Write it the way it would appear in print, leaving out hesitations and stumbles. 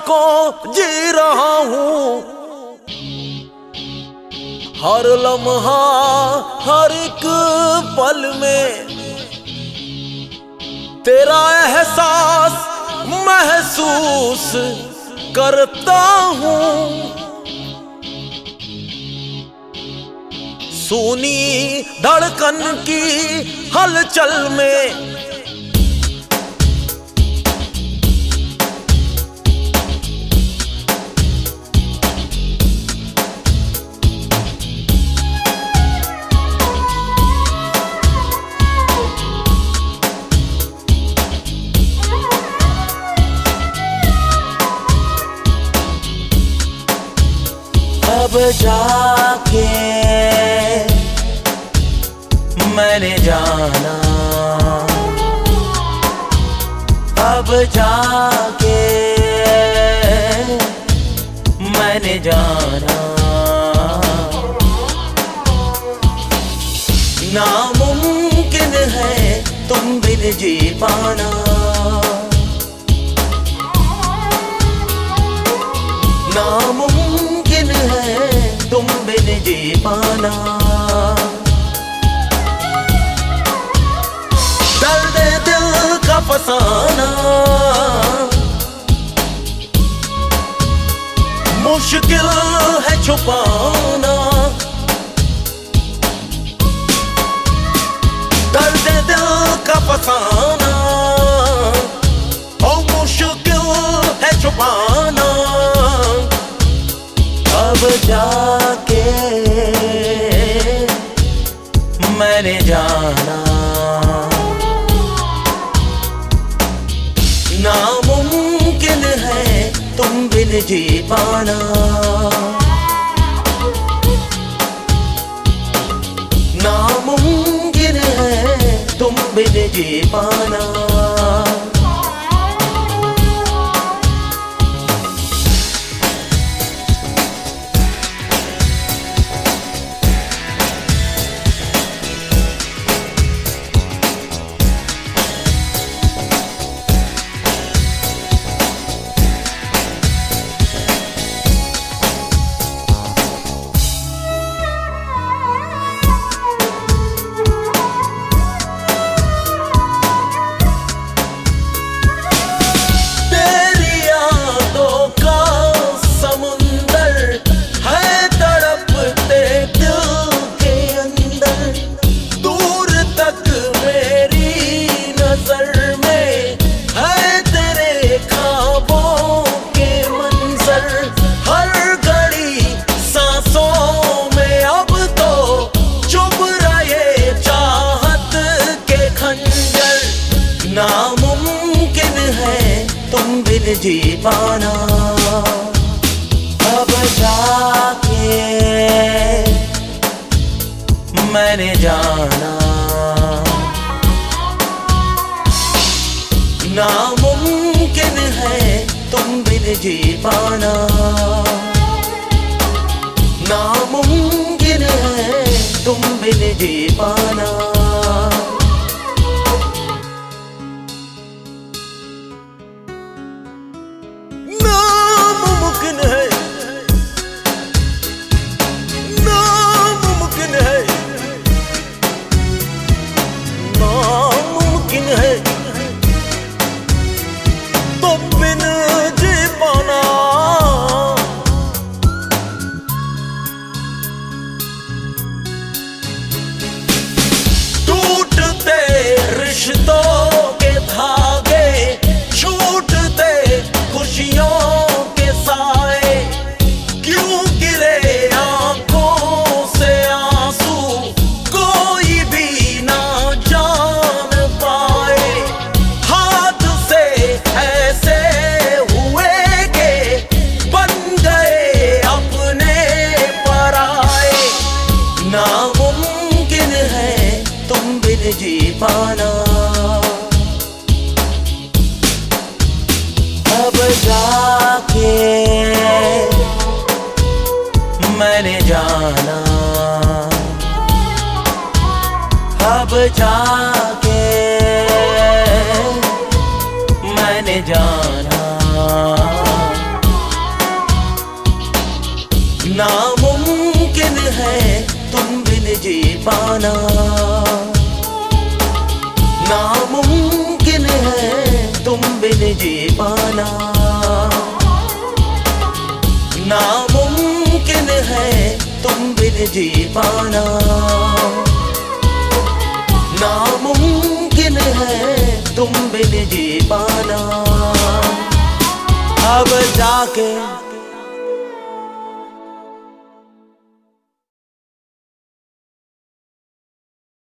को जी रहा हूँ, हर लम्हा हर एक पल में तेरा एहसास महसूस करता हूँ। सूनी धड़कन की हलचल में अब जाके मैंने जाना, अब जाके मैंने जाना, नामुमकिन है तुम बिन जी पाना, नामुमकिन है तुम बिन जी पाना। दर्द दिल का फसाना मुश्किल है छुपाना, दर्द दिल का फसाना ओ मुश्किल है छुपाना। अब जाके मैंने जाना, नामुमकिन है तुम बिन जी पाना, नामुमकिन है तुम बिन जी पाना। नामुमकिन है तुम बिन जी पाना, अब जाके मैंने जाना, नामुमकिन है तुम बिन जी पाना, नामुमकिन है तुम बिन जी पाना। नामुमकिन है, नामुमकिन है, नामुमकिन है तुम बिन जी पाना, टूटते रिश्तों के धागे, छूटते खुशियों के साए, क्यों गिरे आंखों से आंसू कोई भी ना जान पाए, हाथ से ऐसे हुए के बन गए अपने पराए। नामुमकिन है तुम बिन जी पाना, अब जाके मैंने जाना, अब जाके मैंने जाना, नामुमकिन है तुम बिन जी पाना, नामुमकिन है तुम बिन जी पाना, नामुमकिन है तुम बिन जी पाना, नामुमकिन है तुम बिन जी पाना। अब जाके